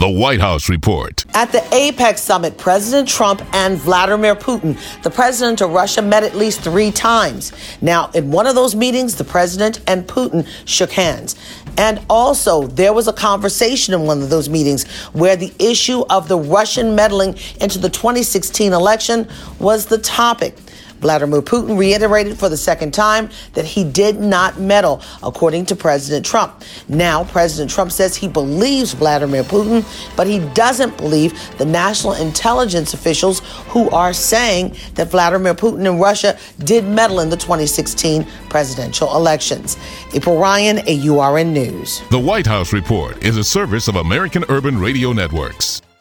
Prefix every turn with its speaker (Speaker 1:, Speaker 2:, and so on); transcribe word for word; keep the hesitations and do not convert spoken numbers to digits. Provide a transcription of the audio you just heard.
Speaker 1: The White House Report.
Speaker 2: At the APEC summit, President Trump and Vladimir Putin, the president of Russia, met at least three times. Now, in one of those meetings, the president and Putin shook hands. And also, there was a conversation in one of those meetings where the issue of the Russian meddling into the twenty sixteen election was the topic. Vladimir Putin reiterated for the second time that he did not meddle, according to President Trump. Now, President Trump says he believes Vladimir Putin, but he doesn't believe the national intelligence officials who are saying that Vladimir Putin and Russia did meddle in the twenty sixteen presidential elections. April Ryan, A U R N News.
Speaker 1: The White House Report is a service of American Urban Radio Networks.